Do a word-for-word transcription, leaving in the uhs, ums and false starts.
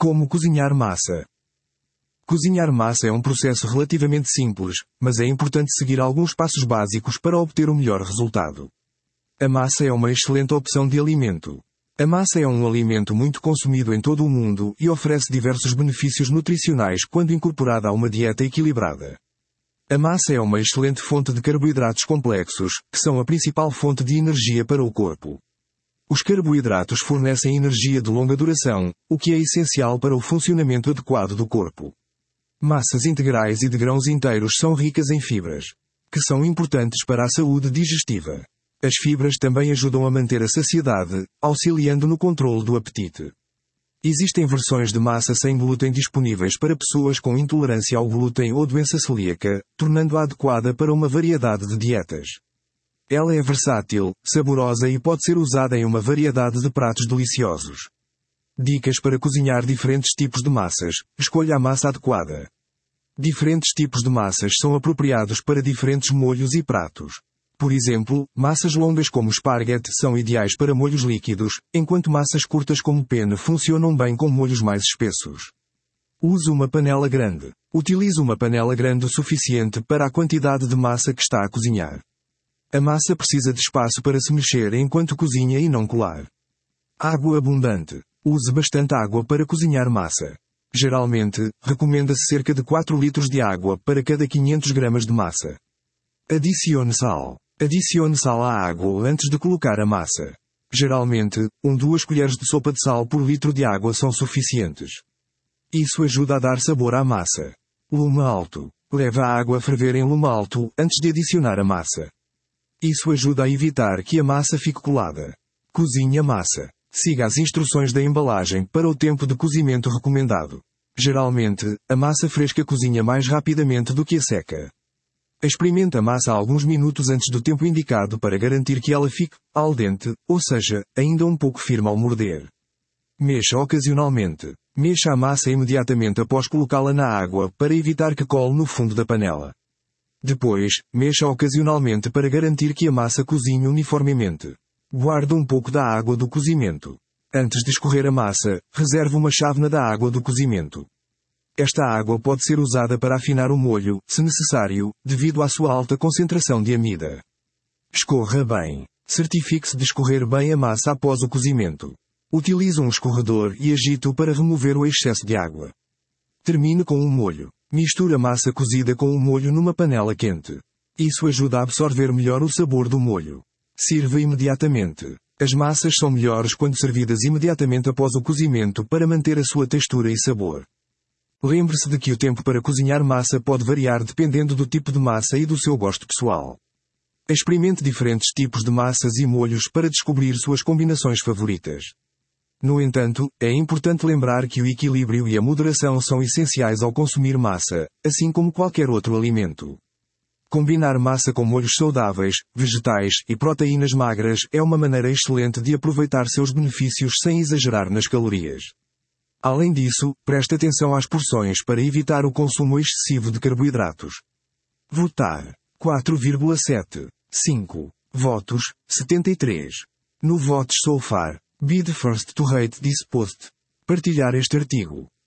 Como cozinhar massa? Cozinhar massa é um processo relativamente simples, mas é importante seguir alguns passos básicos para obter o melhor resultado. A massa é uma excelente opção de alimento. A massa é um alimento muito consumido em todo o mundo e oferece diversos benefícios nutricionais quando incorporada a uma dieta equilibrada. A massa é uma excelente fonte de carboidratos complexos, que são a principal fonte de energia para o corpo. Os carboidratos fornecem energia de longa duração, o que é essencial para o funcionamento adequado do corpo. Massas integrais e de grãos inteiros são ricas em fibras, que são importantes para a saúde digestiva. As fibras também ajudam a manter a saciedade, auxiliando no controle do apetite. Existem versões de massa sem glúten disponíveis para pessoas com intolerância ao glúten ou doença celíaca, tornando-a adequada para uma variedade de dietas. Ela é versátil, saborosa e pode ser usada em uma variedade de pratos deliciosos. Dicas para cozinhar diferentes tipos de massas. Escolha a massa adequada. Diferentes tipos de massas são apropriados para diferentes molhos e pratos. Por exemplo, massas longas como esparguete são ideais para molhos líquidos, enquanto massas curtas como penne funcionam bem com molhos mais espessos. Use uma panela grande. Utilize uma panela grande o suficiente para a quantidade de massa que está a cozinhar. A massa precisa de espaço para se mexer enquanto cozinha e não colar. Água abundante. Use bastante água para cozinhar massa. Geralmente, recomenda-se cerca de quatro litros de água para cada quinhentos gramas de massa. Adicione sal. Adicione sal à água antes de colocar a massa. Geralmente, uma a duas colheres de sopa de sal por litro de água são suficientes. Isso ajuda a dar sabor à massa. Lume alto. Leve a água a ferver em lume alto antes de adicionar a massa. Isso ajuda a evitar que a massa fique colada. Cozinhe a massa. Siga as instruções da embalagem para o tempo de cozimento recomendado. Geralmente, a massa fresca cozinha mais rapidamente do que a seca. Experimente a massa alguns minutos antes do tempo indicado para garantir que ela fique al dente, ou seja, ainda um pouco firme ao morder. Mexa ocasionalmente. Mexa a massa imediatamente após colocá-la na água para evitar que cole no fundo da panela. Depois, mexa ocasionalmente para garantir que a massa cozinhe uniformemente. Guarde um pouco da água do cozimento. Antes de escorrer a massa, reserve uma chávena da água do cozimento. Esta água pode ser usada para afinar o molho, se necessário, devido à sua alta concentração de amida. Escorra bem. Certifique-se de escorrer bem a massa após o cozimento. Utilize um escorredor e agite-o para remover o excesso de água. Termine com um molho. Misture a massa cozida com o molho numa panela quente. Isso ajuda a absorver melhor o sabor do molho. Sirva imediatamente. As massas são melhores quando servidas imediatamente após o cozimento para manter a sua textura e sabor. Lembre-se de que o tempo para cozinhar massa pode variar dependendo do tipo de massa e do seu gosto pessoal. Experimente diferentes tipos de massas e molhos para descobrir suas combinações favoritas. No entanto, é importante lembrar que o equilíbrio e a moderação são essenciais ao consumir massa, assim como qualquer outro alimento. Combinar massa com molhos saudáveis, vegetais e proteínas magras é uma maneira excelente de aproveitar seus benefícios sem exagerar nas calorias. Além disso, preste atenção às porções para evitar o consumo excessivo de carboidratos. Votar. quatro vírgula sete. cinco. Votos, setenta e três. No Votes So Far. Be the first to rate this post. Partilhar este artigo.